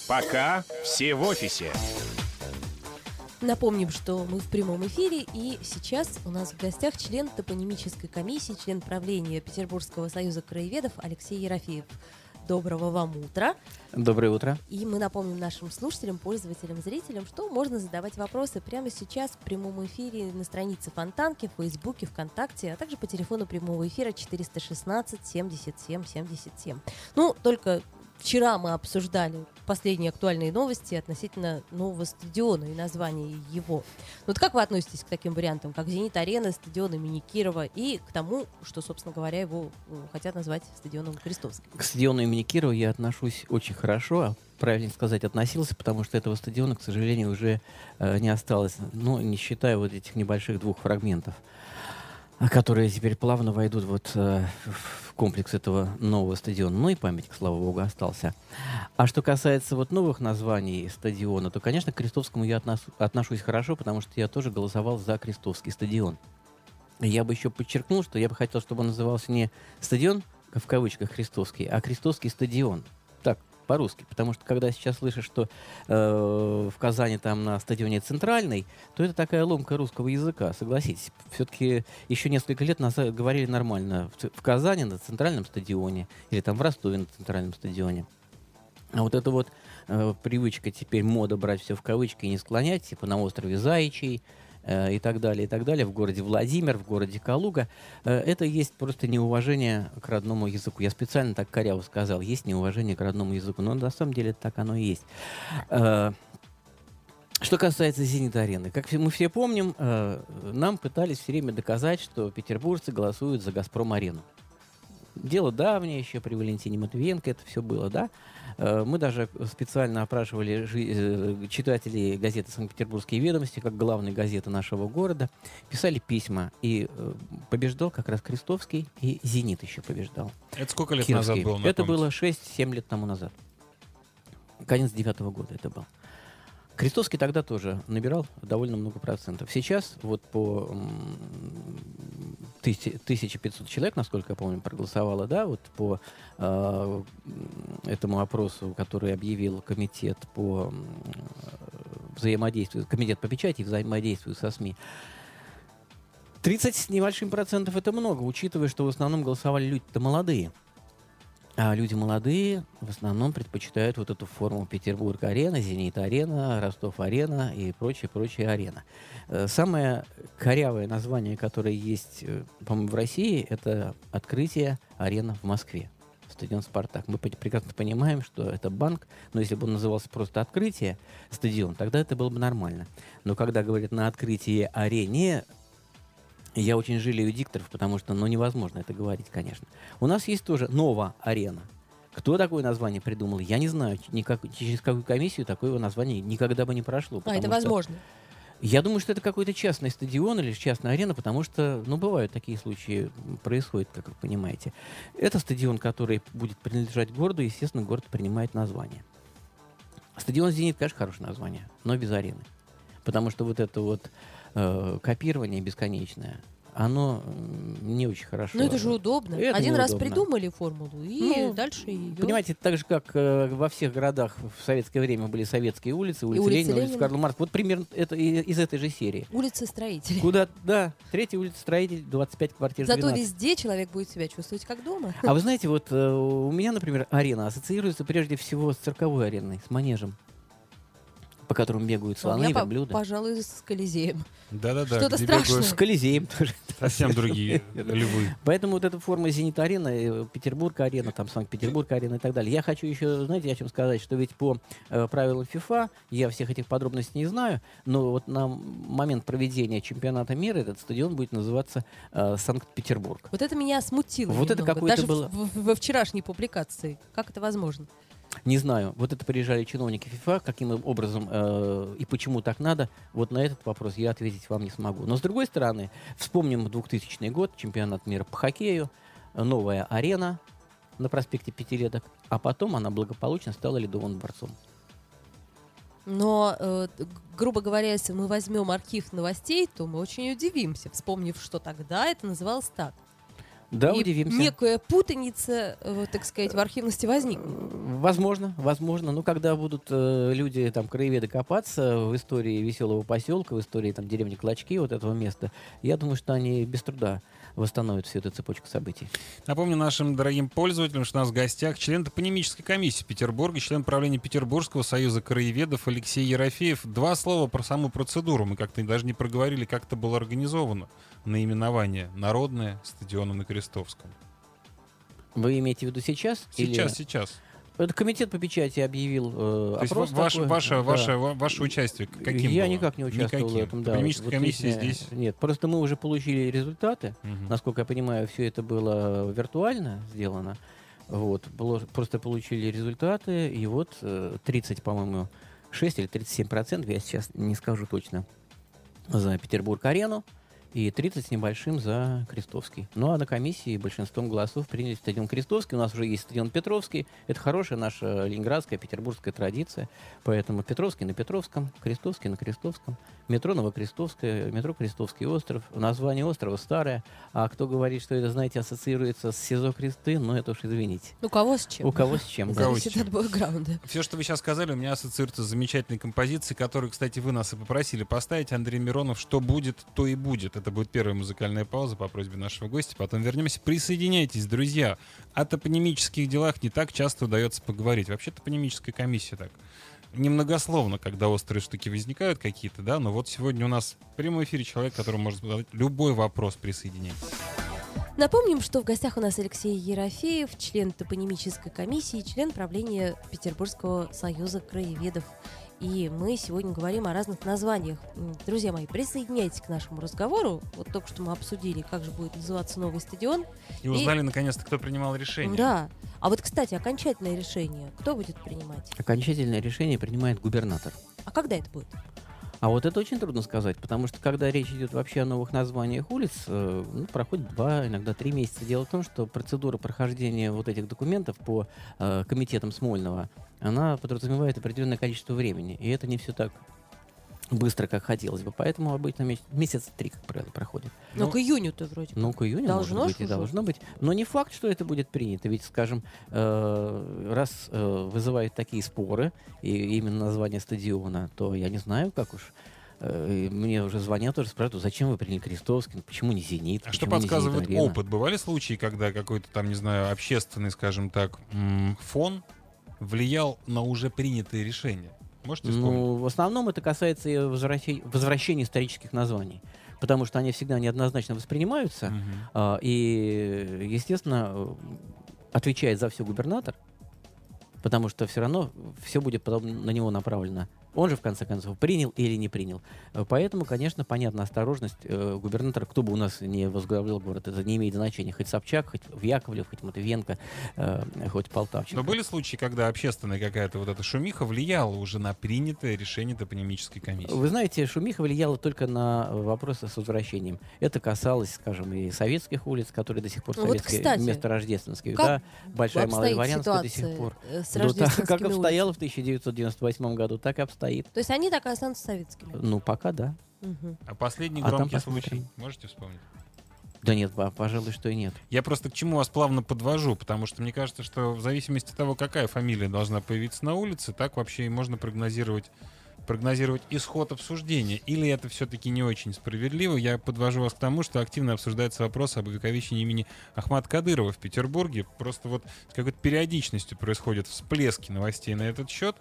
Пока все в офисе. Напомним, что мы в прямом эфире, и сейчас у нас в гостях член топонимической комиссии, член правления Петербургского союза краеведов Алексей Ерофеев. Доброго вам утра. Доброе утро. И мы напомним нашим слушателям, пользователям, зрителям, что можно задавать вопросы прямо сейчас в прямом эфире на странице Фонтанки, в Фейсбуке, ВКонтакте, а также по телефону прямого эфира 416 77 77. Ну, только вчера мы обсуждали последние актуальные новости относительно нового стадиона и названия его. Вот как вы относитесь к таким вариантам, как «Зенит-арена», стадион имени Кирова, и к тому, что, собственно говоря, его хотят назвать стадионом Крестовским? К стадиону имени Кирова я отношусь очень хорошо, а правильно сказать, относился, потому что этого стадиона, к сожалению, уже не осталось, ну, не считая вот этих небольших двух фрагментов, которые теперь плавно войдут вот в комплекс этого нового стадиона. Ну и памятник, слава богу, остался. А что касается вот новых названий стадиона, то, конечно, к Крестовскому я отношусь хорошо, потому что я тоже голосовал за Крестовский стадион. Я бы еще подчеркнул, что я бы хотел, чтобы он назывался не стадион, в кавычках, Крестовский, а Крестовский стадион. Так, по-русски. Потому что, когда сейчас слышишь, что в Казани там на стадионе Центральный, то это такая ломка русского языка, согласитесь. Все-таки еще несколько лет назад говорили нормально. В Казани на Центральном стадионе, или там в Ростове на Центральном стадионе. А вот эта вот привычка теперь, мода брать все в кавычки и не склонять, типа на острове Заячий, и так далее, в городе Владимир, в городе Калуга, это есть просто неуважение к родному языку. Я специально так коряво сказал, есть неуважение к родному языку, но на самом деле так оно и есть. Что касается «Зенит-арены», как мы все помним, нам пытались все время доказать, что петербуржцы голосуют за «Газпром-арену». Дело давнее, еще при Валентине Матвиенко это все было, да? Мы даже специально опрашивали читателей газеты «Санкт-Петербургские ведомости», как главной газеты нашего города, писали письма, и побеждал как раз Крестовский, и «Зенит» еще побеждал. Это сколько лет Кировский. назад было? Это было 6-7 лет тому назад. Конец 9-го года это был. Крестовский тогда тоже набирал довольно много процентов. Сейчас вот по 1500 человек, насколько я помню, проголосовало, да, вот по этому опросу, который объявил комитет по взаимодействию, комитет по печати и взаимодействию со СМИ. 30 с небольшим процентов это много, учитывая, что в основном голосовали люди-то молодые. А люди молодые в основном предпочитают вот эту форму Петербург-арена, Зенит-арена, Ростов-арена и прочее арена. Самое корявое название, которое есть, по-моему, в России, это открытие арены в Москве. Стадион «Спартак». Мы прекрасно понимаем, что это банк, но если бы он назывался просто «Открытие стадион», тогда это было бы нормально. Но когда говорят на открытие арене, я очень жалею дикторов, потому что, невозможно это говорить, конечно. У нас есть тоже «Нова-арена». Кто такое название придумал, я не знаю. Через какую комиссию такое название никогда бы не прошло. Это возможно? Я думаю, что это какой-то частный стадион или частная арена, потому что, бывают такие случаи, происходят, как вы понимаете. Это стадион, который будет принадлежать городу, и, естественно, город принимает название. Стадион «Зенит», конечно, хорошее название, но без арены. Потому что вот это вот копирование бесконечное, оно не очень хорошо. Но это же удобно. Это Один раз неудобно. Придумали формулу, и дальше идет. Понимаете, так же, как во всех городах в советское время были советские улицы, улица Ленина, улица Карла Маркса. Вот примерно это из этой же серии. Улица Строителей. Куда, да, 3-я улица Строителей, 25 квартир, 12. Зато везде человек будет себя чувствовать как дома. А вы знаете, вот у меня, например, арена ассоциируется прежде всего с цирковой ареной, с манежем, по которому бегают слоны, верблюды. Пожалуй, с Колизеем. Да-да-да. Что-то страшное. С Колизеем тоже. Совсем другие львы. Поэтому вот эта форма «Зенит-арена», «Петербург-арена», там «Санкт-Петербург-арена» и так далее. Я хочу еще, знаете, о чем сказать, что ведь по правилам ФИФА, я всех этих подробностей не знаю, но вот на момент проведения чемпионата мира этот стадион будет называться Санкт-Петербург. Вот это меня смутило Вот это немного. какое-то Даже было... во вчерашней публикации. Как это возможно? Не знаю. Вот это приезжали чиновники ФИФА, каким образом и почему так надо, вот на этот вопрос я ответить вам не смогу. Но с другой стороны, вспомним 2000 год, чемпионат мира по хоккею, новая арена на проспекте Пятилеток, а потом она благополучно стала Ледовым дворцом. Но, грубо говоря, если мы возьмем архив новостей, то мы очень удивимся, вспомнив, что тогда это называлось так. Да, и удивимся. некая путаница, так сказать, в архивности возникнет. Возможно. Но когда будут люди, там, краеведы копаться в истории веселого поселка, в истории там деревни Клочки, вот этого места, я думаю, что они без труда восстановят всю эту цепочку событий. Напомню нашим дорогим пользователям, что у нас в гостях член топонимической комиссии Петербурга, член правления Петербургского союза краеведов Алексей Ерофеев. 2 слова про саму процедуру. Мы как-то даже не проговорили, как это было организовано. Наименование «Народное» стадиона на Крестовском. Вы имеете в виду сейчас? Сейчас. Это комитет по печати объявил То есть опрос такой. ваше участие каким Я было? никак не участвовал в этом. Да. Топонимическая комиссия здесь? Нет, просто мы уже получили результаты. Мгм. Насколько я понимаю, все это было виртуально сделано. Вот. Просто получили результаты, и вот 30, по-моему, 6 или 37%, я сейчас не скажу точно, за Петербург-арену, и 30 с небольшим за Крестовский. Ну а на комиссии большинством голосов приняли стадион Крестовский. У нас уже есть стадион Петровский. Это хорошая наша ленинградская, петербургская традиция. Поэтому Петровский на Петровском, Крестовский на Крестовском. Метро Новокрестовское, метро Крестовский остров. Название острова старое. А кто говорит, что это, знаете, ассоциируется с СИЗО Кресты, ну это уж извините. У кого с чем? У кого с чем. У да. кого с Зависит чем. от бэкграунда. Все, что вы сейчас сказали, у меня ассоциируется с замечательной композицией, которую, кстати, вы нас и попросили поставить. Андрей Миронов, «Что будет, то и будет». Это будет первая музыкальная пауза по просьбе нашего гостя. Потом вернемся. Присоединяйтесь, друзья. О топонимических делах не так часто удается поговорить. Вообще топонимическая комиссия так немногословно, когда острые штуки возникают какие-то, да, но вот сегодня у нас в прямом эфире человек, которому может задать любой вопрос. Присоединяйтесь. Напомним, что в гостях у нас Алексей Ерофеев, член топонимической комиссии, член правления Петербургского союза краеведов. И мы сегодня говорим о разных названиях. Друзья мои, присоединяйтесь к нашему разговору. Вот только что мы обсудили, как же будет называться новый стадион. И узнали, наконец-то, кто принимал решение. Да. А вот, кстати, окончательное решение кто будет принимать? Окончательное решение принимает губернатор. А когда это будет? А вот это очень трудно сказать, потому что когда речь идет вообще о новых названиях улиц, проходит 2, иногда 3 месяца. Дело в том, что процедура прохождения вот этих документов по комитетам Смольного, она подразумевает определенное количество времени, и это не все так быстро, как хотелось бы. Поэтому обычно месяца 3, как правило, проходит. Ну, к июню-то вроде как. Ну, к июню Должно может быть, и уже. должно быть. Но не факт, что это будет принято. Ведь, скажем, раз вызывают такие споры, и именно название стадиона, то я не знаю, как уж. Мне уже звонят, тоже спрашивают, зачем вы приняли Крестовский, почему не «Зенит», А что почему не подсказывает «Зенит-арена»? опыт? Бывали случаи, когда какой-то там, не знаю, общественный, скажем так, фон влиял на уже принятые решения? Можете вспомнить? Ну, в основном это касается и возвращения исторических названий, потому что они всегда неоднозначно воспринимаются, Мгм. и, естественно, отвечает за все губернатор, потому что все равно все будет потом на него направлено. Он же, в конце концов, принял или не принял. Поэтому, конечно, понятна осторожность губернатора. Кто бы у нас не возглавлял город, это не имеет значения. Хоть Собчак, хоть Яковлев, хоть Матвиенко, хоть Полтавченко. Но были случаи, когда общественная какая-то вот эта шумиха влияла уже на принятое решение топонимической комиссии? Вы знаете, шумиха влияла только на вопросы с возвращением. Это касалось, скажем, и советских улиц, которые до сих пор Вот, советские, кстати, вместо рождественских, как да, Большая Малая обстоит Дворянская до сих ситуация, пор. с Ну, так, рождественскими как обстояло в улицами? 1998 году, так и обстоит. То есть они так и останутся советскими? Ну, пока да. Мгм. А последний А там громкий посмотрим. случай можете вспомнить? Да нет, пожалуй, что и нет. Я просто к чему вас плавно подвожу, потому что мне кажется, что в зависимости от того, какая фамилия должна появиться на улице, так вообще и можно прогнозировать исход обсуждения. Или это все-таки не очень справедливо? Я подвожу вас к тому, что активно обсуждается вопрос об увековечении имени Ахмата Кадырова в Петербурге. Просто вот с какой-то периодичностью происходят всплески новостей на этот счет.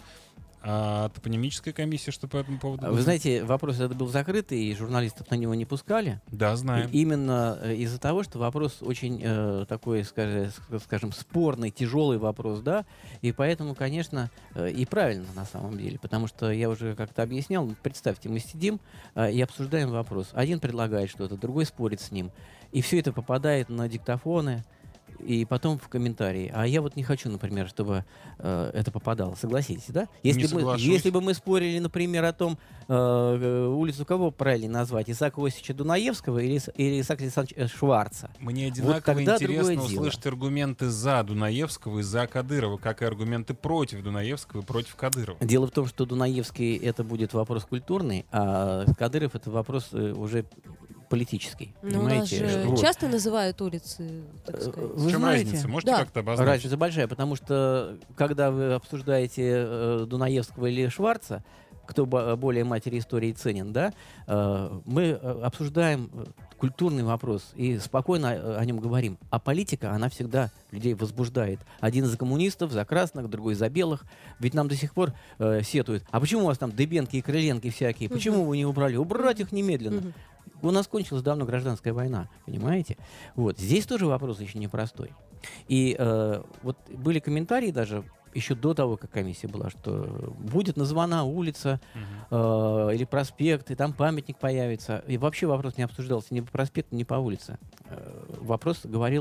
А топонимическая комиссия что по этому поводу? Вы знаете, вопрос этот был закрытый, и журналистов на него не пускали. Да, знаем. И именно из-за того, что вопрос очень такой, скажем, спорный, тяжелый вопрос, да, и поэтому, конечно, и правильно на самом деле, потому что я уже как-то объяснял, представьте, мы сидим и обсуждаем вопрос. Один предлагает что-то, другой спорит с ним, и все это попадает на диктофоны, и потом в комментарии. А я вот не хочу, например, чтобы это попадало. Согласитесь, да? соглашусь. Если бы мы спорили, например, о том, улицу кого правильно назвать, Исаака Иосифовича Дунаевского или Исаака Александровича Шварца. Мне Вот одинаково тогда интересно другое дело. услышать аргументы за Дунаевского и за Кадырова, как и аргументы против Дунаевского и против Кадырова. Дело в том, что Дунаевский это будет вопрос культурный, а Кадыров это вопрос уже политический. Ну, у нас Понимаете? же Вот. часто называют улицы, так сказать. Вы В чем знаете, разница? Можете Да. как-то обозначить? разница большая, потому что когда вы обсуждаете Дунаевского или Шварца, кто более матери истории ценен, да, мы обсуждаем культурный вопрос и спокойно о нем говорим. А политика, она всегда людей возбуждает. Один за коммунистов, за красных, другой за белых. Ведь нам до сих пор сетуют. А почему у вас там Дыбенки и Крыленки всякие? Почему вы не убрали? Убрать их немедленно. Мгм. У нас кончилась давно гражданская война, понимаете? Вот. Здесь тоже вопрос еще непростой. И вот были комментарии даже еще до того, как комиссия была, что будет названа улица или проспект, и там памятник появится. И вообще вопрос не обсуждался ни по проспекту, ни по улице. Вопрос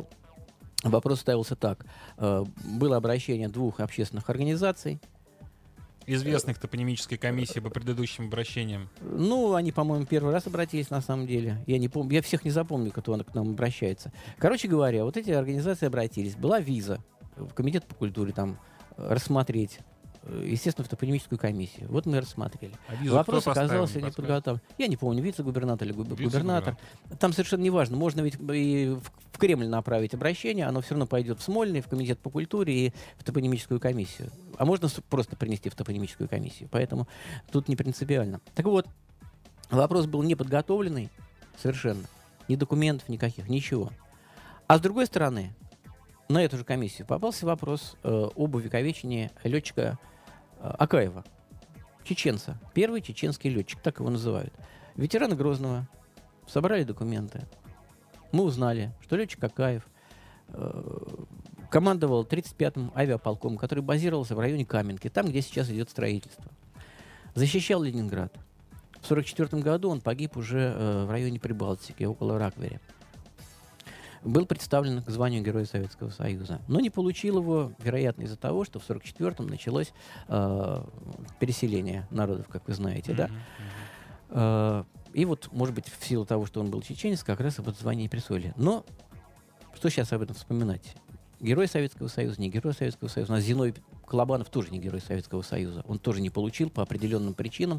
ставился так. Было обращение двух общественных организаций. Известных топонимической комиссии по предыдущим обращениям. Ну, они, по-моему, первый раз обратились на самом деле. Я не помню, я всех не запомню, кто к нам обращается. Короче говоря, вот эти организации обратились. Была виза в комитет по культуре там рассмотреть, естественно, в топонимическую комиссию. Вот мы и рассмотрели. А визу Вопрос кто поставил, оказался не не подготовлен. Я не помню, вице-губернатор или губернатор. Вице-губернатор. Там совершенно не важно. Можно ведь и в Кремль направить обращение, оно все равно пойдет в Смольный, в комитет по культуре и в топонимическую комиссию. А можно просто принести в топонимическую комиссию. Поэтому тут не принципиально. Так вот, вопрос был неподготовленный совершенно. Ни документов никаких, ничего. А с другой стороны, на эту же комиссию попался вопрос об увековечении летчика Акаева, чеченца. Первый чеченский летчик, так его называют. Ветераны Грозного. Собрали документы. Мы узнали, что летчик Акаев командовал 35-м авиаполком, который базировался в районе Каменки, там, где сейчас идет строительство. Защищал Ленинград. В 1944 году он погиб уже в районе Прибалтики, около Раквере. Был представлен к званию Героя Советского Союза. Но не получил его, вероятно, из-за того, что в 1944-м началось переселение народов, как вы знаете, да? И вот, может быть, в силу того, что он был чеченец, как раз это звание и присвоили. Но что сейчас об этом вспоминать? Герой Советского Союза, не Герой Советского Союза. У нас Зиновий Колобанов тоже не Герой Советского Союза. Он тоже не получил по определенным причинам.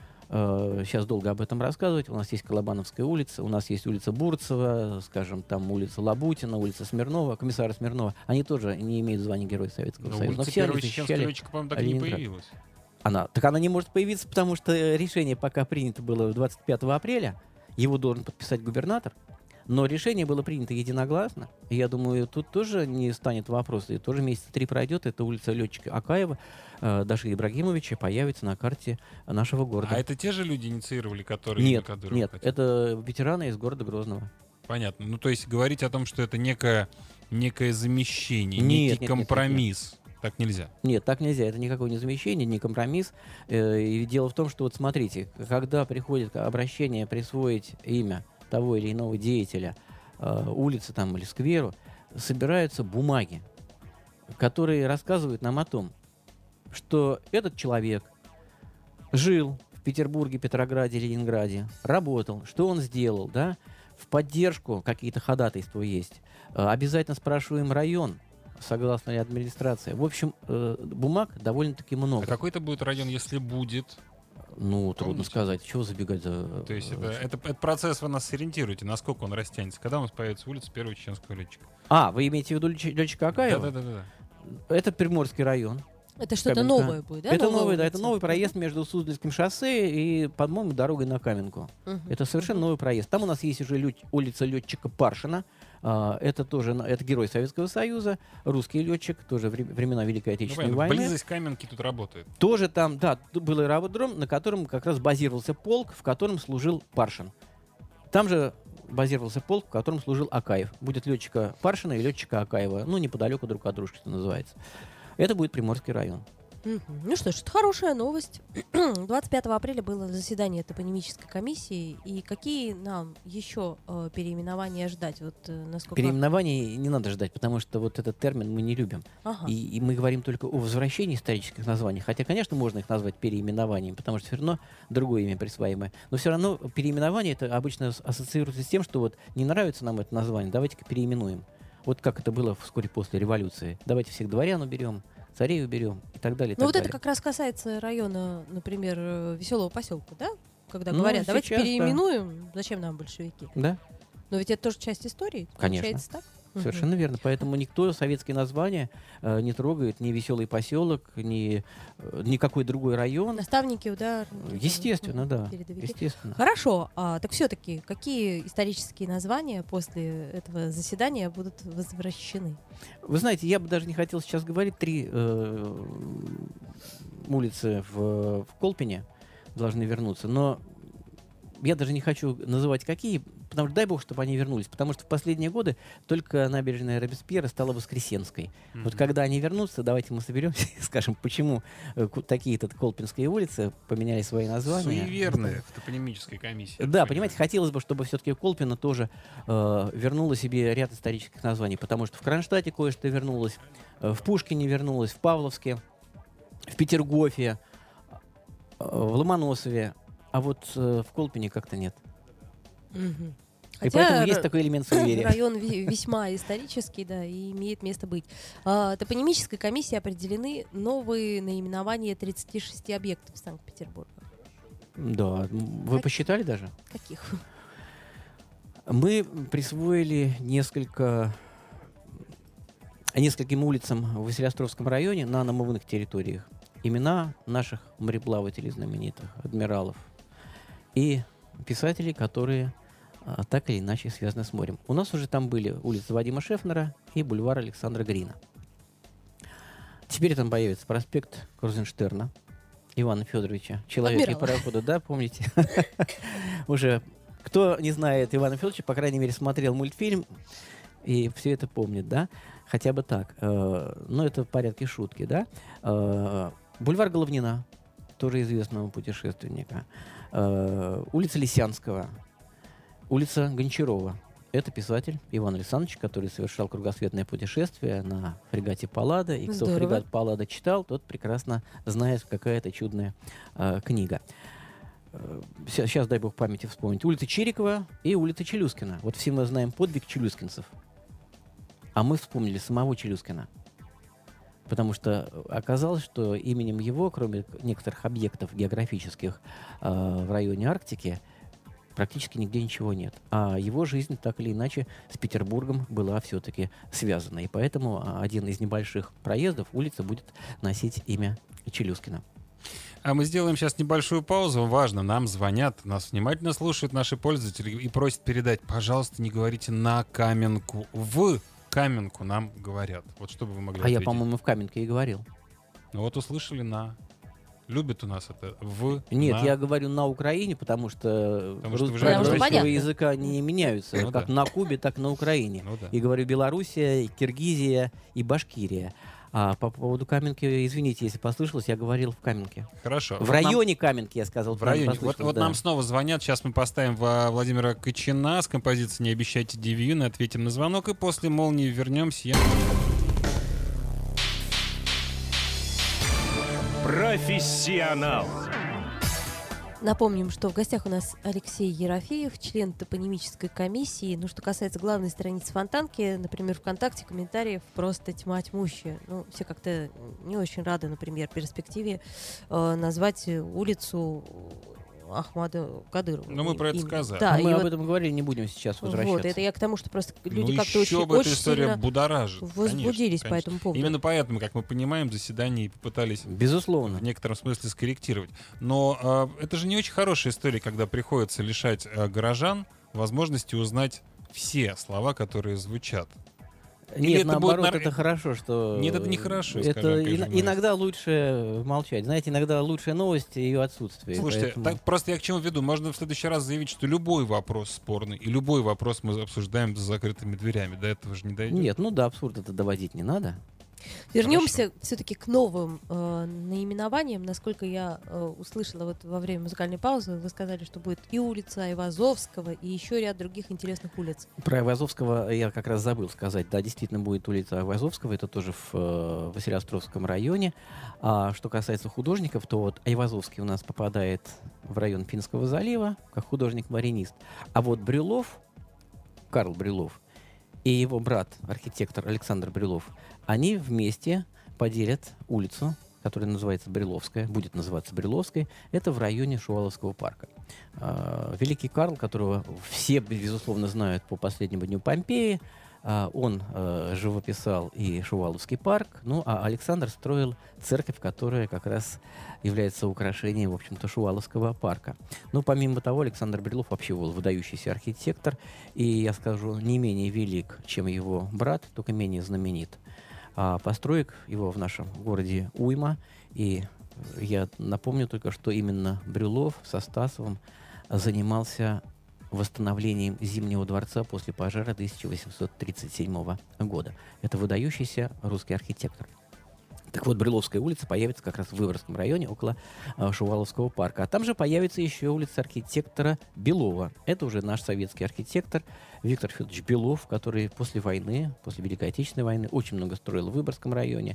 Сейчас долго об этом рассказывать. У нас есть Колобановская улица, у нас есть улица Бурцева, скажем, там улица Лабутина, улица Смирнова, комиссара Смирнова. Они тоже не имеют звания Героя Советского Союза. Но улица все они первого чеченского защищали летчика, по-моему, так и не Ленинград. появилась. Она не может появиться, потому что решение пока принято было 25 апреля. Его должен подписать губернатор. Но решение было принято единогласно. И я думаю, тут тоже не станет вопроса. И тоже месяца 3 пройдет. Это улица летчика Акаева, Даши Ибрагимовича, появится на карте нашего города. А это те же люди инициировали, которые Нет, Кадыров нет, хотел? это ветераны из города Грозного. Понятно. Ну, то есть говорить о том, что это некое замещение, Нет, некий нет, компромисс. Так нельзя. Нет, так нельзя. Это никакое не замещение, не компромисс. И дело в том, что вот смотрите, когда приходит обращение присвоить имя того или иного деятеля улице там, или скверу, собираются бумаги, которые рассказывают нам о том, что этот человек жил в Петербурге, Петрограде, Ленинграде, работал, что он сделал, да, в поддержку какие-то ходатайства есть. Обязательно спрашиваем район, согласна ли администрация. В общем, бумаг довольно-таки А много. какой это будет район, если будет? Ну, трудно Помните? сказать. Чего забегать за... То есть это процесс, вы нас сориентируете, насколько он растянется. Когда у нас появится улица первого чеченского летчика? А, вы имеете в виду летчика Акаева? Да. Это Приморский район. Это что-то Каменка. новое будет, да? Это Новая новый, да, улица? это новый проезд между Суздальским шоссе и, по-моему, дорогой на Каменку. Мгм. Это совершенно новый проезд. Там у нас есть уже улица летчика Паршина. Это тоже это Герой Советского Союза, русский летчик, тоже времена Великой Ну, Отечественной понятно, войны. близость Каменки тут работает. Тоже там, да, был аэродром, на котором как раз базировался полк, в котором служил Паршин. Там же базировался полк, в котором служил Акаев. Будет летчика Паршина и летчика Акаева. Ну, неподалеку друг от дружки, что называется. Это будет Приморский район. Мгм. Ну что ж, это хорошая новость. 25 апреля было заседание топонимической комиссии. И какие нам еще переименования ждать? Вот насколько... Переименований не надо ждать, потому что вот этот термин мы не любим. Ага. И мы говорим только о возвращении исторических названий. Хотя, конечно, можно их назвать переименованием, потому что все равно другое имя присваиваемое. Но все равно переименование это обычно ассоциируется с тем, что вот не нравится нам это название, давайте-ка переименуем. Вот как это было вскоре после революции. Давайте всех дворян уберем, царей уберем и так далее. и Ну так вот далее. это как раз касается района, например, Веселого поселка, да? когда Ну, говорят, давайте сейчас, да. переименуем, зачем нам большевики? Да, Но ведь это тоже часть истории, Конечно. получается так? совершенно верно. Поэтому никто советские названия не трогает, ни «Веселый поселок», ни никакой другой район. Наставники, удар. Естественно, да. Передовики. Естественно. Хорошо, так все-таки какие исторические названия после этого заседания будут возвращены? Вы знаете, я бы даже не хотел сейчас говорить. 3 улицы в Колпине должны вернуться, но я даже не хочу называть какие, потому что дай бог, чтобы они вернулись, потому что в последние годы только набережная Робеспьера стала Воскресенской. Вот когда они вернутся, давайте мы соберемся и скажем, почему такие-то колпинские улицы поменяли свои названия. Суеверные в топонимической комиссии. Да, понимаете, хотелось бы, чтобы все-таки Колпино тоже вернуло себе ряд исторических названий, потому что в Кронштадте кое-что вернулось, в Пушкине вернулось, в Павловске, в Петергофе, в Ломоносове, а вот в Колпине как-то нет. Мгм. И поэтому есть такой элемент суеверия. Район весьма исторический, да, и имеет место быть. Топонимической комиссии определены новые наименования 36 объектов Санкт-Петербурга. Да, вы посчитали даже? Каких? Мы присвоили нескольким улицам в Василиостровском районе на намывных территориях имена наших мореплавателей знаменитых, адмиралов и писателей, которые так или иначе связаны с морем. У нас уже там были улица Вадима Шефнера и бульвар Александра Грина. Теперь там появится проспект Крузенштерна, Ивана Федоровича, человека и парохода, да, помните? Уже кто не знает Ивана Федоровича, по крайней мере, смотрел мультфильм и все это помнит, да? Хотя бы так. Но это в порядке шутки, да? Бульвар Головнина, тоже известного путешественника. Улица Лисянского. Улица Гончарова. Это писатель Иван Александрович, который совершал кругосветное путешествие на фрегате Паллада. И кто Здорово. фрегат Паллада читал, тот прекрасно знает, какая это чудная книга. Сейчас, дай бог памяти вспомнить. Улица Чирикова и улица Челюскина. Вот все мы знаем подвиг челюскинцев. А мы вспомнили самого Челюскина. Потому что оказалось, что именем его, кроме некоторых объектов географических в районе Арктики, практически нигде ничего нет. А его жизнь так или иначе с Петербургом была все-таки связана. И поэтому один из небольших проездов улица будет носить имя Челюскина. А мы сделаем сейчас небольшую паузу. Важно, нам звонят, нас внимательно слушают наши пользователи и просят передать, пожалуйста, не говорите на Каменку. В Каменку нам говорят. Вот что бы вы могли ответить? Я, по-моему, в Каменке и говорил. Ну вот услышали на. Любят у нас это в. Нет, на. я говорю на Украине, потому что, Потому что вы же правила говорите. русского Понятно. языка не меняются. Ну как да. на Кубе, так и на Украине. Ну да. И говорю Белоруссия, и Киргизия и Башкирия. А по поводу Каменки, извините, если послышалось, я говорил в Каменке. Хорошо. В Вот нам- районе Каменки, я сказал. В районе. правильно Вот, послышалось, да. нам снова звонят. Сейчас мы поставим Владимира Кочина с композицией «Не обещайте Дивьюн», ответим на звонок, и после «Молнии» вернемся. Профессионал. Напомним, что в гостях у нас Алексей Ерофеев, член топонимической комиссии. Ну, что касается главной страницы Фонтанки, например, ВКонтакте комментариев просто тьма тьмущая. Ну, все как-то не очень рады, например, перспективе назвать улицу Ахмада Кадырова. Ну, мы про это Имя. сказали. Да, Мы и об вот, этом говорили, не будем сейчас возвращаться. вот, это я к тому, что просто люди Ну, как-то еще очень, бы эта очень история сильно будоражит. возбудились Конечно, по этому поводу. Именно поэтому, как мы понимаем, заседание и попытались Безусловно. в некотором смысле скорректировать. Но это же не очень хорошая история, когда приходится лишать горожан возможности узнать все слова, которые звучат. Или Нет, это наоборот, будет это хорошо, что... Нет, это нехорошо, Это скажем, конечно, иногда лучше молчать. Знаете, иногда лучшая новость — ее отсутствие. Слушайте, поэтому- так просто я к чему веду? Можно в следующий раз заявить, что любой вопрос спорный, и любой вопрос мы обсуждаем за закрытыми дверями. До этого же не дойдет. Нет, ну да, абсурд это доводить не надо. Вернемся все-таки к новым наименованиям. Насколько я услышала вот во время музыкальной паузы, вы сказали, что будет и улица Айвазовского, и еще ряд других интересных улиц. Про Айвазовского я как раз забыл сказать. Да, действительно будет улица Айвазовского, это тоже в Василиостровском районе. А что касается художников, то вот Айвазовский у нас попадает в район Финского залива, как художник-маринист. А вот Брюлов, Карл Брюлов, и его брат, архитектор Александр Брюлов, они вместе поделят улицу которая называется Брюловская, будет называться Брюловской, это в районе Шуваловского парка. Великий Карл, которого все, безусловно, знают по последнему дню Помпеи, он живописал и Шуваловский парк, ну а Александр строил церковь, которая как раз является украшением, в общем-то, Шуваловского парка. Ну, помимо того, Александр Брюлов вообще был выдающийся архитектор, и, я скажу, не менее велик, чем его брат, только менее знаменит. А построек его в нашем городе уйма, и я напомню только, что именно Брюлов со Стасовым занимался восстановлением Зимнего дворца после пожара 1837 года. Это выдающийся русский архитектор. Так вот, Брюловская улица появится как раз в Выборгском районе, около Шуваловского парка. А там же появится еще улица архитектора Белова. Это уже наш советский архитектор Виктор Федорович Белов, который после войны, после Великой Отечественной войны, очень много строил в Выборгском районе.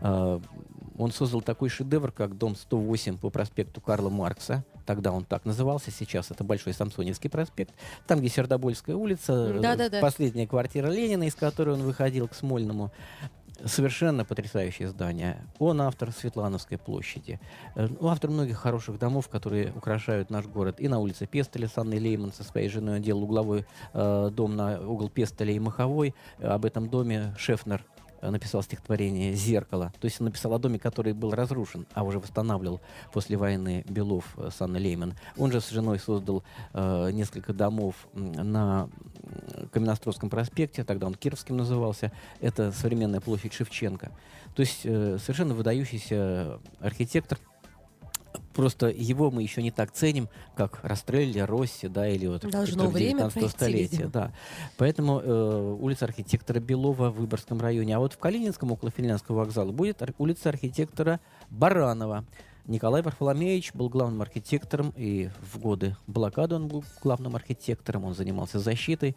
Он создал такой шедевр, как дом 108 по проспекту Карла Маркса. Тогда он так назывался, сейчас это Большой Самсоневский проспект. Там, где Сердобольская улица, последняя квартира Ленина, из которой он выходил к Смольному. Совершенно потрясающее здание. Он автор Светлановской площади. Автор многих хороших домов, которые украшают наш город. И на улице Пестеля с Анной Лейман со своей женой он делал угловой дом на угол Пестеля и Маховой. Об этом доме Шефнер написал стихотворение «Зеркало». То есть он написал о доме, который был разрушен, а уже восстанавливал после войны Белов с Анной Лейман. Он же с женой создал несколько домов на Каменноостровском проспекте, тогда он Кировским назывался. Это современная площадь Шевченко. То есть совершенно выдающийся архитектор. Просто его мы еще не так ценим, как Растрелли, Росси, да, или вот должно время 19 столетия. Да. Поэтому улица архитектора Белова в Выборгском районе. А вот в Калининском, около Финляндского вокзала, будет улица архитектора Баранова. Николай Варфоломеевич был главным архитектором, и в годы блокады он был главным архитектором, он занимался защитой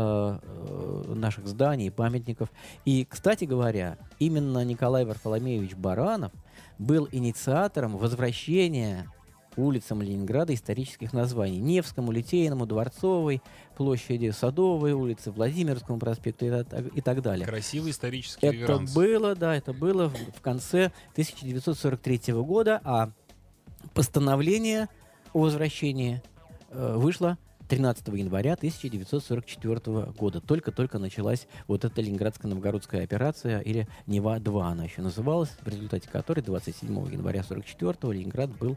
наших зданий, памятников. И, кстати говоря, именно Николай Варфоломеевич Баранов был инициатором возвращения улицам Ленинграда исторических названий: Невскому, Литейному, Дворцовой площади, Садовой улице, Владимирскому проспекту и так далее. Красивый исторический реверанс. Это было в конце 1943 года, а постановление о возвращении вышло 13 января 1944 года. Только-только началась вот эта Ленинградско-Новгородская операция, или Нева-2 она еще называлась, в результате которой 27 января 1944 Ленинград был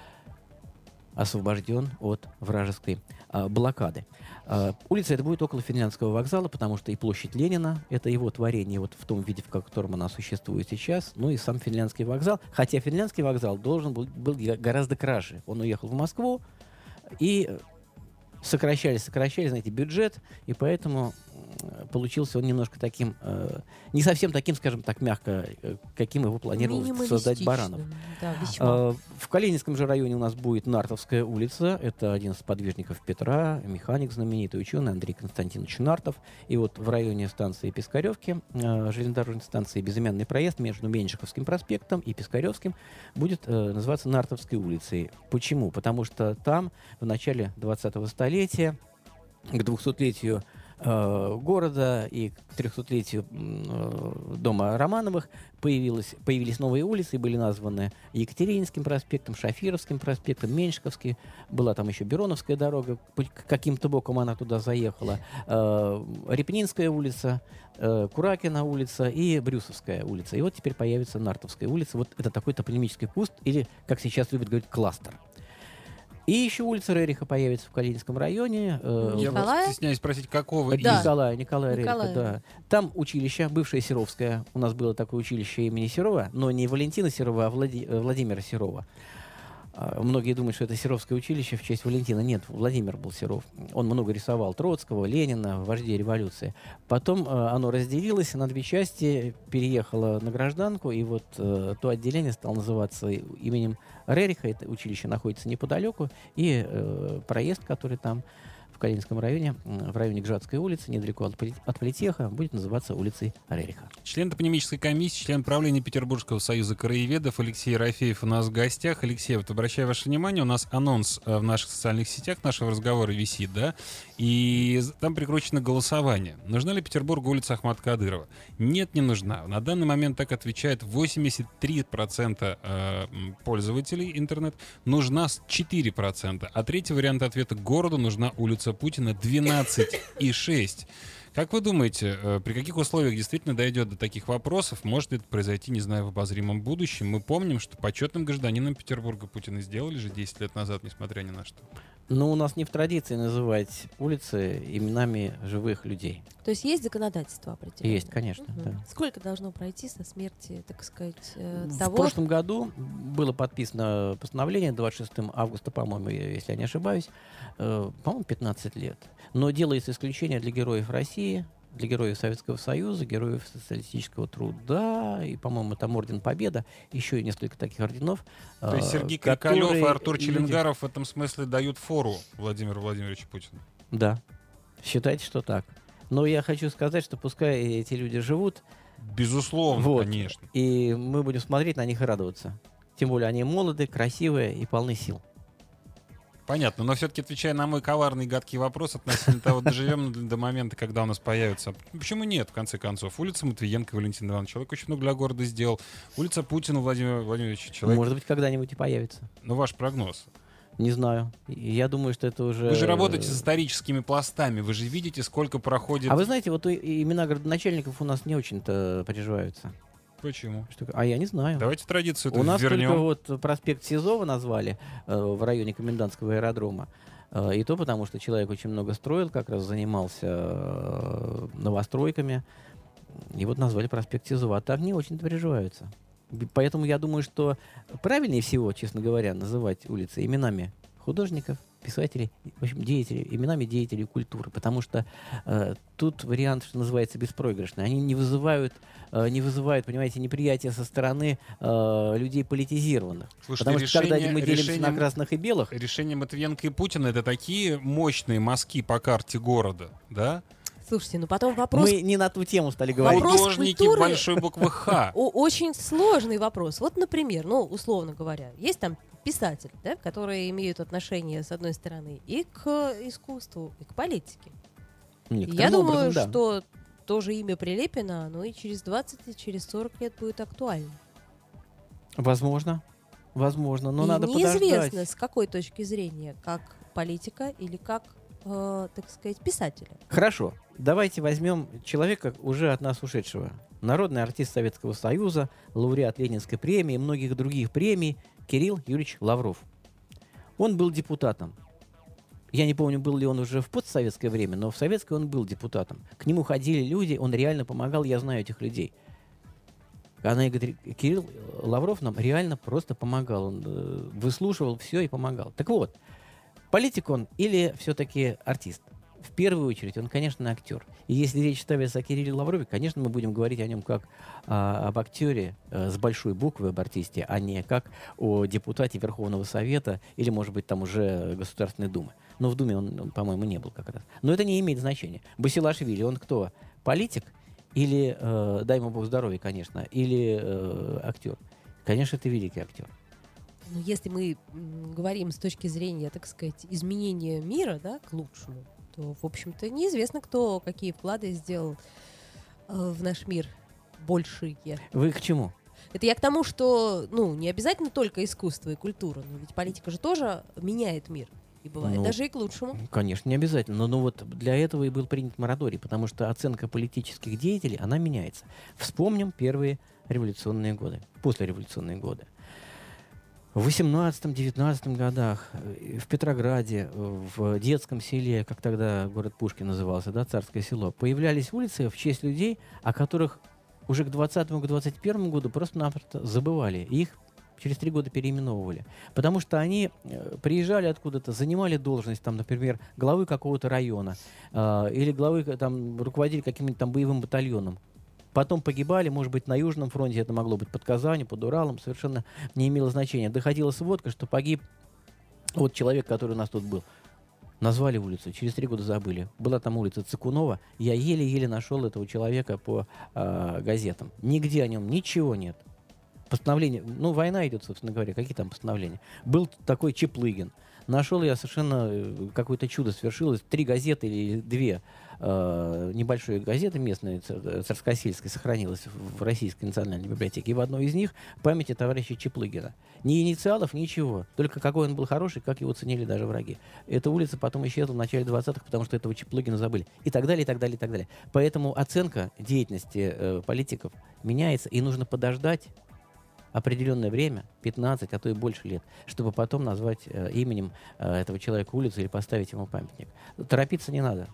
освобожден от вражеской блокады. Улица эта будет около Финляндского вокзала, потому что и площадь Ленина — это его творение вот в том виде, в котором она существует сейчас, ну и сам Финляндский вокзал. Хотя Финляндский вокзал был гораздо краше. Он уехал в Москву, и сокращали, знаете, бюджет, и поэтому получился он немножко таким, не совсем таким, скажем так, мягко, каким его планировал создать Баранов. Да, в Калининском же районе у нас будет Нартовская улица. Это один из подвижников Петра, механик знаменитый, ученый Андрей Константинович Нартов. И вот в районе станции Пискаревки, железнодорожной станции Безымянный проезд между Меньшиковским проспектом и Пискаревским будет называться Нартовской улицей. Почему? Потому что там в начале 20-го столетия к 200-летию города и к 300-летию дома Романовых появились новые улицы, были названы Екатерининским проспектом, Шафировским проспектом, Меньшиковский. Была там еще Бероновская дорога, каким-то боком она туда заехала. Репнинская улица, Куракина улица и Брюсовская улица. И вот теперь появится Нартовская улица. Вот это такой топонимический куст, или, как сейчас любят говорить, кластер. И еще улица Рериха появится в Калининском районе. Я вот стесняюсь спросить, какого? Да. Николая Рериха, да. Там училище, бывшее Серовское. У нас было такое училище имени Серова, но не Валентина Серова, а Владимира Серова. Многие думают, что это Серовское училище в честь Валентина. Нет, Владимир был Серов. Он много рисовал Троцкого, Ленина, вождей революции. Потом оно разделилось на две части, переехало на гражданку, и вот то отделение стало называться именем Рериха. Это училище находится неподалеку, и проезд, который там, в Калининском районе, в районе Гжатской улицы, недалеко от Политеха, будет называться улицей Рериха. Член топонимической комиссии, член правления Петербургского союза краеведов Алексей Ерофеев у нас в гостях. Алексей, вот обращаю ваше внимание, у нас анонс в наших социальных сетях нашего разговора висит, да, и там прикручено голосование. Нужна ли Петербургу улица Ахмата Кадырова? Нет, не нужна. На данный момент так отвечает 83% пользователей интернет. Нужна 4%. А третий вариант ответа: городу нужна улица Путина 12,6%. Как вы думаете, при каких условиях действительно дойдет до таких вопросов? Может ли это произойти, не знаю, в обозримом будущем? Мы помним, что почетным гражданином Петербурга Путина сделали же 10 лет назад, несмотря ни на что. Но у нас не в традиции называть улицы именами живых людей. То есть есть законодательство определенное? Есть, конечно, да. Сколько должно пройти со смерти, так сказать, В того? прошлом году было подписано постановление 26 августа, по-моему, если я не ошибаюсь, по-моему, 15 лет. Но делается исключение для героев России, для героев Советского Союза, героев социалистического труда, и, по-моему, там Орден Победа, еще и несколько таких орденов. То есть Сергей Крикалев и Артур Челенгаров в этом смысле дают фору Владимиру Владимировичу Путину? Да, считайте, что так. Но я хочу сказать, что пускай эти люди живут. Безусловно, вот, конечно. И мы будем смотреть на них и радоваться. Тем более они молоды, красивые и полны сил. Понятно, но все-таки отвечая на мой коварный и гадкий вопрос относительно того, доживем до момента, когда у нас появится. Почему нет, в конце концов? Улица Матвиенко Валентин Иванович, человек очень много для города сделал. Улица Путина Владимир Владимирович, человек... Может быть, когда-нибудь и появится. Ну, ваш прогноз? Не знаю. Я думаю, что это уже... Вы же работаете с историческими пластами, вы же видите, сколько проходит... А вы знаете, вот имена городоначальников у нас не очень-то приживаются. Почему? А я не знаю. Давайте традицию У нас вернем. только вот проспект Сизова назвали в районе комендантского аэродрома. И то потому, что человек очень много строил, как раз занимался новостройками. И вот назвали проспект Сизова. А так не очень-то приживаются. Поэтому я думаю, что правильнее всего, честно говоря, называть улицы именами художников, писателей, в общем, деятелей, именами деятелей культуры, потому что тут вариант, что называется, беспроигрышный. Они не вызывают, понимаете, неприятия со стороны людей политизированных. Слушайте, потому что когда мы делимся на красных и белых... Решение Матвиенко и Путина — это такие мощные мазки по карте города, да? Слушайте, ну потом вопрос... Мы не на ту тему стали говорить. Вопрос Художники культуры... большой буквы «Х». Очень сложный вопрос. Вот, например, ну, условно говоря, есть там писатели, да, которые имеют отношение, с одной стороны, и к искусству, и к политике. Я думаю, что тоже имя Прилепина, оно и через 20, и через 40 лет будет актуально. Возможно, но и надо подождать. неизвестно, с какой точки зрения, как политика или как, так сказать, писателя. Хорошо, давайте возьмем человека, уже от нас ушедшего. Народный артист Советского Союза, лауреат Ленинской премии и многих других премий Кирилл Юрьевич Лавров. Он был депутатом. Я не помню, был ли он уже в постсоветское время, но в советское он был депутатом. К нему ходили люди, он реально помогал, я знаю этих людей. Она говорит, Кирилл Лавров нам реально просто помогал. Он выслушивал все и помогал. Так вот, политик он или все-таки артист? В первую очередь, он, конечно, актер. И если речь ставится о Кирилле Лаврове, конечно, мы будем говорить о нем как об актере с большой буквы, об артисте, а не как о депутате Верховного Совета или, может быть, там уже Государственной Думы. Но в Думе он, по-моему, не был как раз. Но это не имеет значения. Басилашвили, он кто? Политик? Или, дай ему Бог здоровья, конечно, или актер? Конечно, это великий актер. Ну, если мы говорим с точки зрения, так сказать, изменения мира, да, к лучшему, то, в общем-то, неизвестно, кто какие вклады сделал в наш мир большие. Вы к чему? Это я к тому, что, ну, не обязательно только искусство и культура, но ведь политика же тоже меняет мир. И бывает даже и к лучшему. Конечно, не обязательно. Но вот для этого и был принят мораторий, потому что оценка политических деятелей, она меняется. Вспомним первые революционные годы, послереволюционные годы. В 18-19 годах в Петрограде, в детском селе, как тогда город Пушкин назывался, да, Царское село, появлялись улицы в честь людей, о которых уже к 20-21 году просто-напросто забывали. Их через 3 года переименовывали. Потому что они приезжали откуда-то, занимали должность, там, например, главы какого-то района, или главы, там, руководили каким-нибудь там боевым батальоном. Потом погибали, может быть, на Южном фронте, это могло быть под Казанью, под Уралом, совершенно не имело значения. Доходила сводка, что погиб вот человек, который у нас тут был. Назвали улицу, через 3 года забыли. Была там улица Цикунова, я еле-еле нашел этого человека по газетам. Нигде о нем ничего нет. Постановление, ну, война идет, собственно говоря, какие там постановления? Был такой Чеплыгин. Нашел я совершенно какое-то чудо свершилось. 3 газеты или 2 небольшие газеты местные, царскосельской, сохранилась в Российской национальной библиотеке. И в одной из них памяти товарища Чеплыгина. Ни инициалов, ничего. Только какой он был хороший, как его ценили даже враги. Эта улица потом исчезла в начале 20-х, потому что этого Чеплыгина забыли. И так далее, и так далее, и так далее. Поэтому оценка деятельности политиков меняется, и нужно подождать определенное время, 15, а то и больше лет, чтобы потом назвать именем этого человека улицу или поставить ему памятник. Торопиться не надо.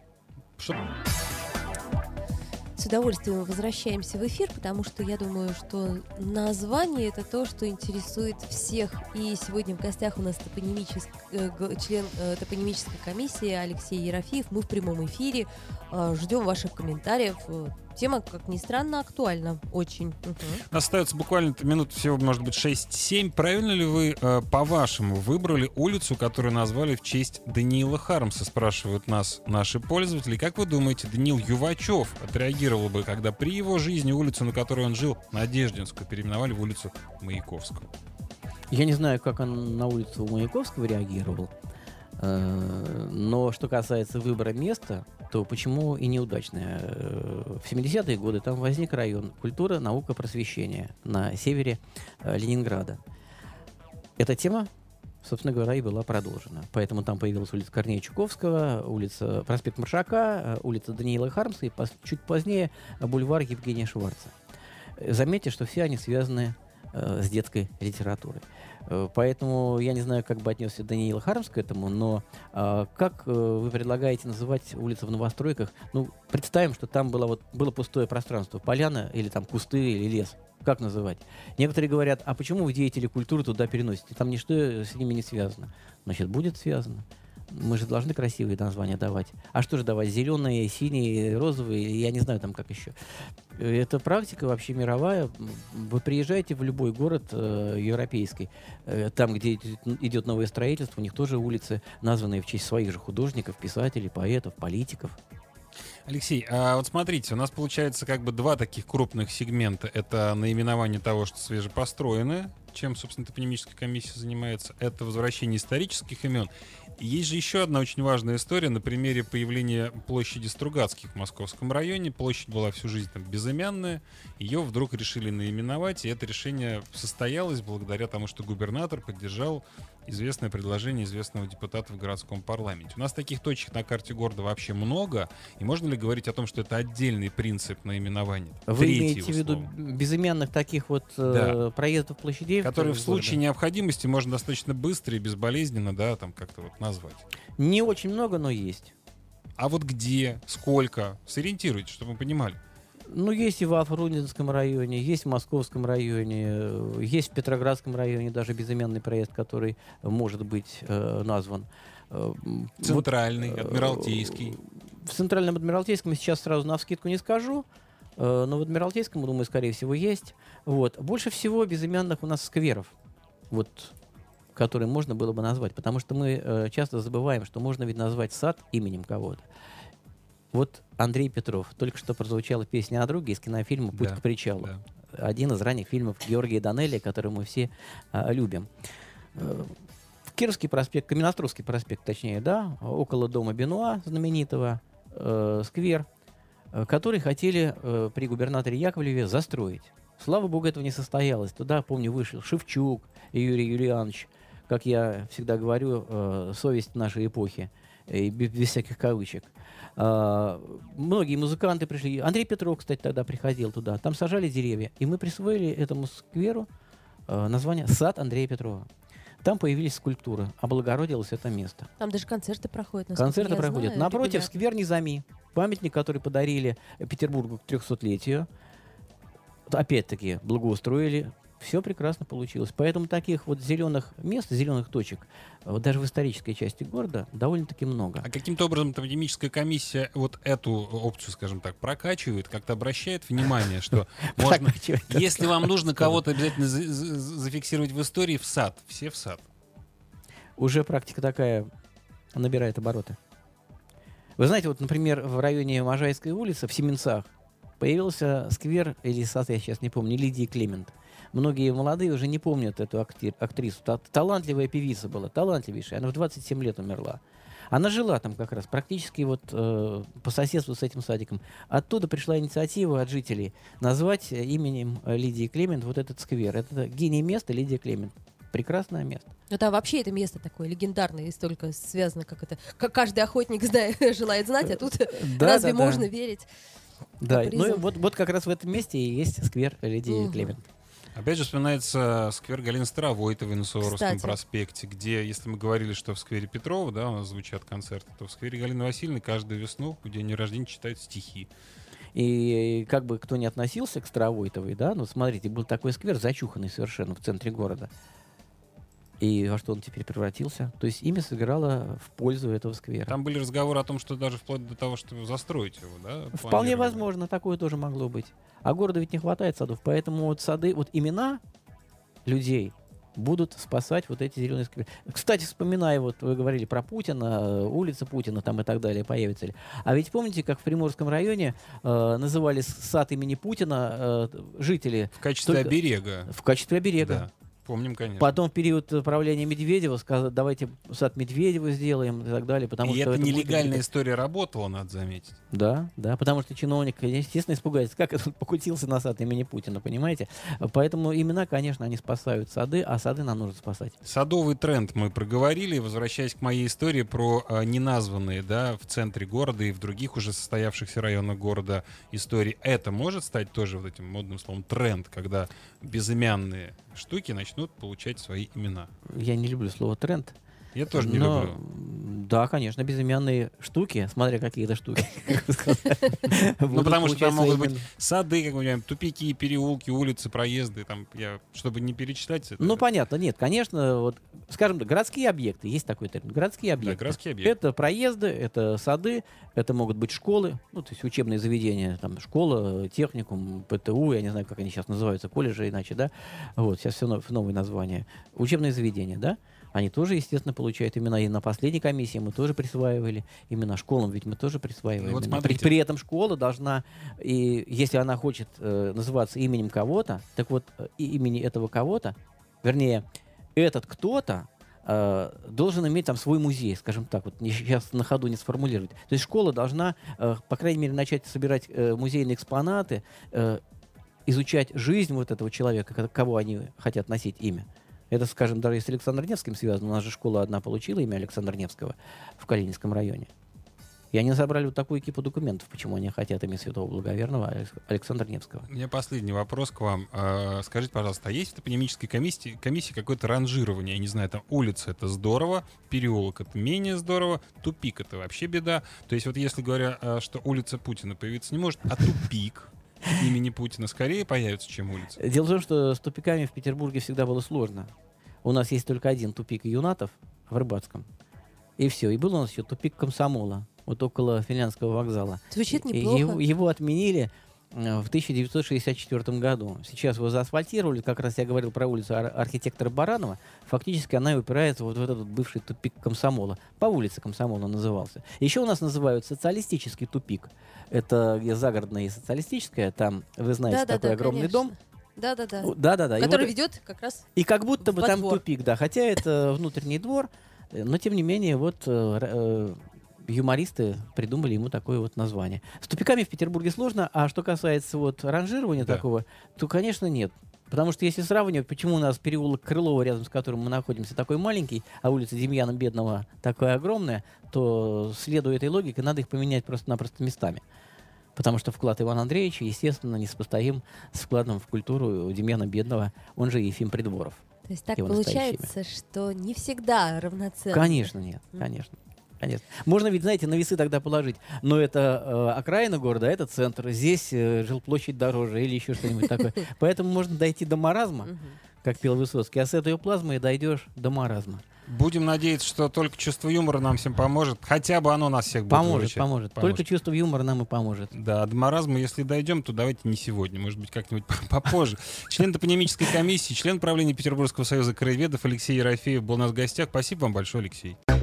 С удовольствием возвращаемся в эфир, потому что я думаю, что название — это то, что интересует всех. И сегодня в гостях у нас член топонимической комиссии Алексей Ерофеев. Мы в прямом эфире. Ждем ваших комментариев. Тема, как ни странно, актуальна очень. Остается буквально минут всего, может быть, 6-7. Правильно ли вы, по-вашему, выбрали улицу, которую назвали в честь Даниила Хармса, спрашивают нас наши пользователи. Как вы думаете, Даниил Ювачев отреагировал бы, когда при его жизни улицу, на которой он жил, Надеждинскую, переименовали в улицу Маяковскую? Я не знаю, как он на улицу Маяковского реагировал. Но что касается выбора места, то почему и неудачное? В 70-е годы там возник район культура, наука, просвещение на севере Ленинграда. Эта тема, собственно говоря, и была продолжена. Поэтому там появилась улица Корнея Чуковского, улица проспект Маршака, улица Даниила Хармса и чуть позднее бульвар Евгения Шварца. Заметьте, что все они связаны с детской литературой. Поэтому я не знаю, как бы отнесся Даниил Хармс к этому, но как вы предлагаете называть улицу в новостройках? Ну, представим, что там было пустое пространство, поляна или там кусты или лес. Как называть? Некоторые говорят, а почему вы деятели культуры туда переносите? Там ничто с ними не связано. Значит, будет связано. Мы же должны красивые названия давать. А что же давать? Зеленые, синие, розовые, я не знаю там как еще. Это практика вообще мировая. Вы приезжаете в любой город европейский, там, где идет новое строительство, у них тоже улицы, названные в честь своих же художников, писателей, поэтов, политиков. Алексей, а вот смотрите, у нас получается как бы 2 таких крупных сегмента. Это наименование того, что свежепостроенное, чем, собственно, топонимическая комиссия занимается. Это возвращение исторических имен. И есть же еще одна очень важная история на примере появления площади Стругацких в Московском районе. Площадь была всю жизнь там безымянная. Ее вдруг решили наименовать, и это решение состоялось благодаря тому, что губернатор поддержал известное предложение известного депутата в городском парламенте. У нас таких точек на карте города вообще много. И можно ли говорить о том, что это отдельный принцип наименования? Вы имеете в виду безымянных таких вот проездов площадей? Которые в случае необходимости можно достаточно быстро и безболезненно, да, там как-то вот назвать. Не очень много, но есть. А вот где, сколько? Сориентируйте, чтобы мы понимали. Ну, есть и в Фрунзенском районе, есть в Московском районе, есть в Петроградском районе даже безымянный проезд, который может быть назван. Центральный, Адмиралтейский. В Центральном Адмиралтейском сейчас сразу навскидку не скажу, но в Адмиралтейском, думаю, скорее всего, есть. Вот. Больше всего безымянных у нас скверов, вот, которые можно было бы назвать, потому что мы часто забываем, что можно ведь назвать сад именем кого-то. Вот Андрей Петров. Только что прозвучала песня о друге из кинофильма «Путь к причалу». Да. Один из ранних фильмов Георгия Данелия, который мы все любим. Кировский проспект, Каменноостровский проспект, точнее, да, около дома Бенуа знаменитого, сквер, который хотели при губернаторе Яковлеве застроить. Слава богу, этого не состоялось. Туда, помню, вышел Шевчук и Юрий Юлианович, как я всегда говорю, совесть нашей эпохи, и без всяких кавычек. Многие музыканты пришли. Андрей Петров, кстати, тогда приходил туда. Там сажали деревья. И мы присвоили этому скверу название «Сад Андрея Петрова». Там появились скульптуры. Облагородилось это место. Там даже концерты проходят. Концерты проходят. Напротив сквер Низами. Памятник, который подарили Петербургу к 300-летию. Опять-таки благоустроили. Все прекрасно получилось. Поэтому таких вот зеленых мест, зеленых точек, вот даже в исторической части города, довольно-таки много. А каким-то образом топонимическая комиссия вот эту опцию, скажем так, прокачивает, как-то обращает внимание, что можно, если вам нужно кого-то обязательно зафиксировать в истории, в сад, все в сад. Уже практика такая набирает обороты. Вы знаете, вот, например, в районе Можайской улицы, в Семенцах, появился сквер, или сад, я сейчас не помню, Лидии Клемент. Многие молодые уже не помнят эту актрису. Талантливая певица была, талантливейшая. Она в 27 лет умерла. Она жила там как раз, практически вот по соседству с этим садиком. Оттуда пришла инициатива от жителей назвать именем Лидии Клемент вот этот сквер. Это гений места Лидия Клемент. Прекрасное место. Ну да, вообще это место такое легендарное, и столько связано, как каждый охотник желает знать, а тут разве можно верить? Да, ну и вот как раз в этом месте и есть сквер Лидии Клемент. Опять же вспоминается сквер Галины Старовойтовой на Суворовском проспекте, где, если мы говорили, что в сквере Петрова, да, у нас звучат концерты, то в сквере Галины Васильевны каждую весну в день рождения читают стихи. И как бы кто ни относился к Старовойтовой, да, ну смотрите, был такой сквер зачуханный совершенно в центре города. И во что он теперь превратился? То есть имя сыграло в пользу этого сквера. Там были разговоры о том, что даже вплоть до того, чтобы застроить его, да? Вполне возможно, такое тоже могло быть. А города ведь не хватает садов, поэтому вот сады, вот имена людей будут спасать вот эти зеленые скверы. Кстати, вспоминая, вот вы говорили про Путина, улица Путина там и так далее появится ли. А ведь помните, как в Приморском районе называли сад имени Путина жители? В качестве оберега. В качестве оберега. Да. Помним, конечно. Потом в период правления Медведева сказали, давайте сад Медведева сделаем и так далее. Потому и что это нелегальная история работала, надо заметить. Да, потому что чиновник, естественно, испугается, как это покутился на сад имени Путина, понимаете? Поэтому имена, конечно, они спасают сады, а сады нам нужно спасать. Садовый тренд мы проговорили, возвращаясь к моей истории про неназванные, да, в центре города и в других уже состоявшихся районах города истории. Это может стать тоже вот этим модным словом тренд, когда безымянные штуки начнут получать свои имена. Я не люблю слово тренд. Я тоже не люблю. Да, конечно, безымянные штуки, смотря какие это штуки. Ну, потому что там могут быть сады, как мы говорим, тупики, переулки, улицы, проезды, там, чтобы не перечислять это. Ну, понятно, нет, конечно, вот, скажем так, городские объекты, есть такой термин, городские объекты. Да, городские объекты. Это проезды, это сады, это могут быть школы, ну, то есть учебные заведения, там, школа, техникум, ПТУ, я не знаю, как они сейчас называются, колледжи иначе, да, вот, сейчас все новые названия. Учебные заведения, да, они тоже, естественно, получают имена. И на последней комиссии мы тоже присваивали имена. Школам ведь мы тоже присваиваем вот имена. При этом школа должна, и если она хочет называться именем кого-то, так вот имени этого кого-то, вернее, этот кто-то должен иметь там свой музей, скажем так, вот сейчас на ходу не сформулировать. То есть школа должна, по крайней мере, начать собирать музейные экспонаты, изучать жизнь вот этого человека, кого они хотят носить имя. Это, скажем, даже и с Александром Невским связано. У нас же школа одна получила имя Александра Невского в Калининском районе. И они собрали вот такую кипу документов, почему они хотят имя святого благоверного Александра Невского. У меня последний вопрос к вам. Скажите, пожалуйста, а есть в топонимической комиссии какое-то ранжирование? Я не знаю, там улица — это здорово, переулок — это менее здорово, тупик — это вообще беда. То есть вот если говоря, что улица Путина появиться не может, а тупик имени Путина скорее появится, чем улица. Дело в том, что с тупиками в Петербурге всегда было сложно. У нас есть только один тупик Юнатов в Рыбацком. И все. И был у нас еще тупик Комсомола, вот около Финляндского вокзала. Звучит неплохо. Его отменили в 1964 году. Сейчас его заасфальтировали. Как раз я говорил про улицу архитектора Баранова. Фактически она упирается вот в этот бывший тупик Комсомола. По улице Комсомола назывался. Еще у нас называют социалистический тупик. Это где загородное и социалистическое. Там, вы знаете, такой огромный дом. Да-да-да. Да-да-да. Который ведет как раз и как будто бы там двор. Тупик, да. Хотя это внутренний двор, но тем не менее вот юмористы придумали ему такое вот название. С тупиками в Петербурге сложно, а что касается вот ранжирования такого, то, конечно, нет. Потому что если сравнивать, почему у нас переулок Крылова, рядом с которым мы находимся, такой маленький, а улица Демьяна Бедного такая огромная, то, следуя этой логике, надо их поменять просто-напросто местами. Потому что вклад Ивана Андреевича, естественно, несопоставим с вкладом в культуру Демьяна Бедного, он же Ефим Придворов. То есть так получается, что не всегда равноценно. Конечно, нет, конечно. Конечно. Можно ведь, знаете, на весы тогда положить, но это окраина города, а это центр. Здесь жилплощадь дороже или еще что-нибудь такое. Поэтому можно дойти до маразма, как пел Высоцкий, а с этой плазмой дойдешь до маразма. Будем надеяться, что только чувство юмора нам всем поможет. Хотя бы оно нас всех будет выручать. Поможет. Только чувство юмора нам и поможет. Да, до маразма, если дойдем, то давайте не сегодня, может быть, как-нибудь попозже. Член топонимической комиссии, член правления Петербургского союза краеведов Алексей Ерофеев был у нас в гостях. Спасибо вам большое, Алексей.